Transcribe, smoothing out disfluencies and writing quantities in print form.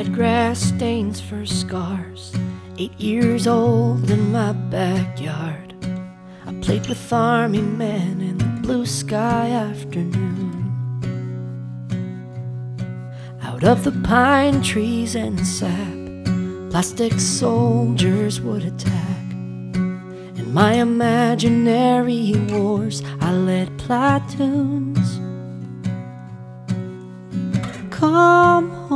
had grass stains for scars. 8 years old in my backyard, I played with army men in the blue sky afternoon. Out of the pine trees and sap, plastic soldiers would attack. In my imaginary wars, I led platoons. Come home.